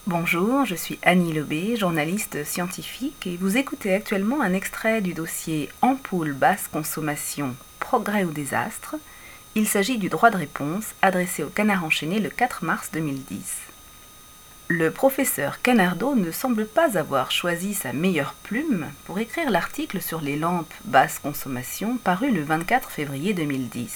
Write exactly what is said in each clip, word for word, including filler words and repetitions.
Bonjour, je suis Annie Lobé, journaliste scientifique et vous écoutez actuellement un extrait du dossier Ampoule basse consommation, progrès ou désastre. Il s'agit du droit de réponse adressé au Canard enchaîné le quatre mars deux mille dix. Le professeur Canardo ne semble pas avoir choisi sa meilleure plume pour écrire l'article sur les lampes basse consommation paru le vingt-quatre février deux mille dix.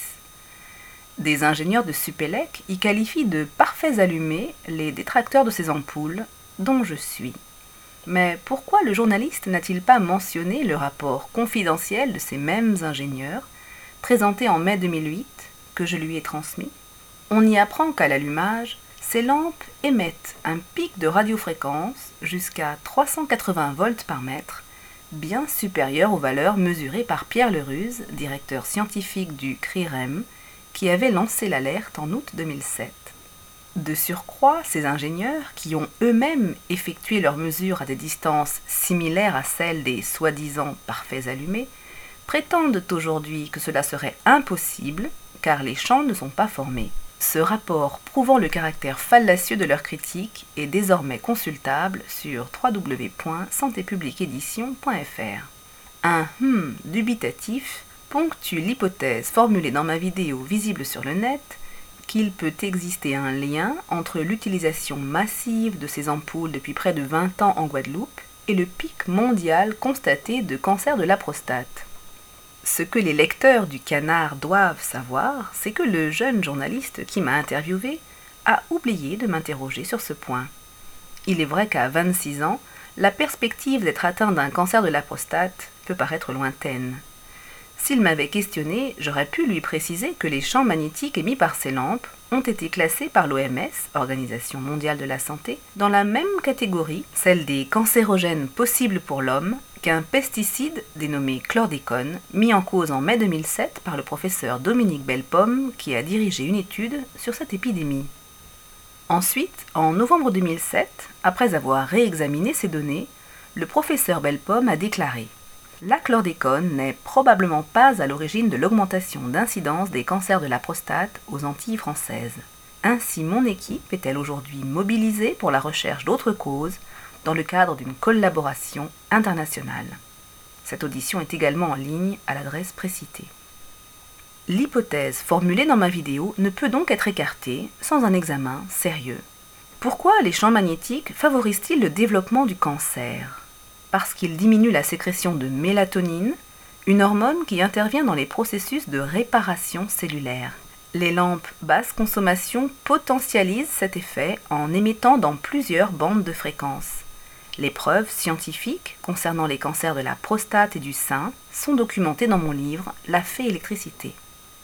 Des ingénieurs de Supélec y qualifient de parfaits allumés les détracteurs de ces ampoules, dont je suis. Mais pourquoi le journaliste n'a-t-il pas mentionné le rapport confidentiel de ces mêmes ingénieurs, présenté en mai deux mille huit, que je lui ai transmis? On y apprend qu'à l'allumage, ces lampes émettent un pic de radiofréquence jusqu'à trois cent quatre-vingts volts par mètre, bien supérieur aux valeurs mesurées par Pierre Leruse, directeur scientifique du C R I R E M, qui avait lancé l'alerte en août deux mille sept. De surcroît, ces ingénieurs, qui ont eux-mêmes effectué leurs mesures à des distances similaires à celles des soi-disant parfaits allumés, prétendent aujourd'hui que cela serait impossible car les champs ne sont pas formés. Ce rapport prouvant le caractère fallacieux de leur critique est désormais consultable sur w w w point santé publique édition point f r. Un « hum » dubitatif ponctue l'hypothèse formulée dans ma vidéo visible sur le net qu'il peut exister un lien entre l'utilisation massive de ces ampoules depuis près de vingt ans en Guadeloupe et le pic mondial constaté de cancer de la prostate. Ce que les lecteurs du Canard doivent savoir, c'est que le jeune journaliste qui m'a interviewé a oublié de m'interroger sur ce point. Il est vrai qu'à vingt-six ans, la perspective d'être atteint d'un cancer de la prostate peut paraître lointaine. S'il m'avait questionné, j'aurais pu lui préciser que les champs magnétiques émis par ces lampes ont été classés par l'O M S, Organisation mondiale de la santé, dans la même catégorie, celle des cancérogènes possibles pour l'homme, qu'un pesticide dénommé chlordécone, mis en cause en mai deux mille sept par le professeur Dominique Bellepomme, qui a dirigé une étude sur cette épidémie. Ensuite, en novembre deux mille sept, après avoir réexaminé ces données, le professeur Bellepomme a déclaré: la chlordécone n'est probablement pas à l'origine de l'augmentation d'incidence des cancers de la prostate aux Antilles françaises. Ainsi, mon équipe est-elle aujourd'hui mobilisée pour la recherche d'autres causes dans le cadre d'une collaboration internationale. Cette audition est également en ligne à l'adresse précitée. L'hypothèse formulée dans ma vidéo ne peut donc être écartée sans un examen sérieux. Pourquoi les champs magnétiques favorisent-ils le développement du cancer ? Parce qu'ils diminuent la sécrétion de mélatonine, une hormone qui intervient dans les processus de réparation cellulaire. Les lampes basse consommation potentialisent cet effet en émettant dans plusieurs bandes de fréquences. Les preuves scientifiques concernant les cancers de la prostate et du sein sont documentées dans mon livre « La fée électricité ».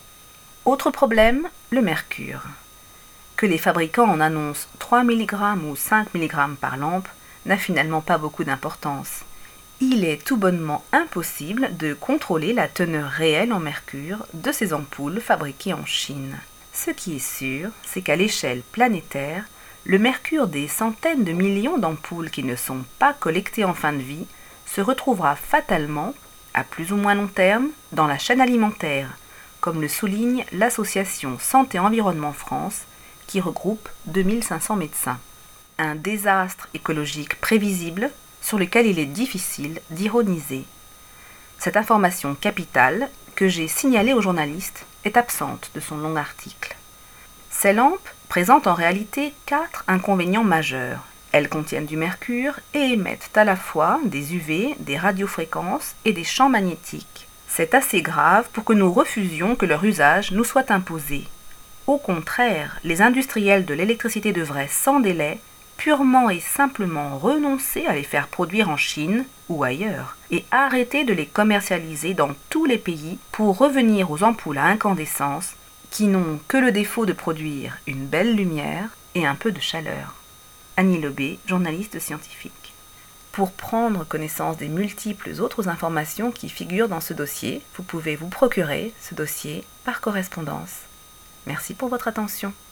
Autre problème, le mercure. Que les fabricants en annoncent trois milligrammes ou cinq milligrammes par lampe n'a finalement pas beaucoup d'importance. Il est tout bonnement impossible de contrôler la teneur réelle en mercure de ces ampoules fabriquées en Chine. Ce qui est sûr, c'est qu'à l'échelle planétaire, le mercure des centaines de millions d'ampoules qui ne sont pas collectées en fin de vie se retrouvera fatalement, à plus ou moins long terme, dans la chaîne alimentaire, comme le souligne l'association Santé Environnement France, qui regroupe deux mille cinq cents médecins. Un désastre écologique prévisible sur lequel il est difficile d'ironiser. Cette information capitale, que j'ai signalée aux journalistes, est absente de son long article. Ces lampes présentent en réalité quatre inconvénients majeurs. Elles contiennent du mercure et émettent à la fois des U V, des radiofréquences et des champs magnétiques. C'est assez grave pour que nous refusions que leur usage nous soit imposé. Au contraire, les industriels de l'électricité devraient sans délai purement et simplement renoncer à les faire produire en Chine ou ailleurs et arrêter de les commercialiser dans tous les pays pour revenir aux ampoules à incandescence qui n'ont que le défaut de produire une belle lumière et un peu de chaleur. Annie Lobé, journaliste scientifique. Pour prendre connaissance des multiples autres informations qui figurent dans ce dossier, vous pouvez vous procurer ce dossier par correspondance. Merci pour votre attention.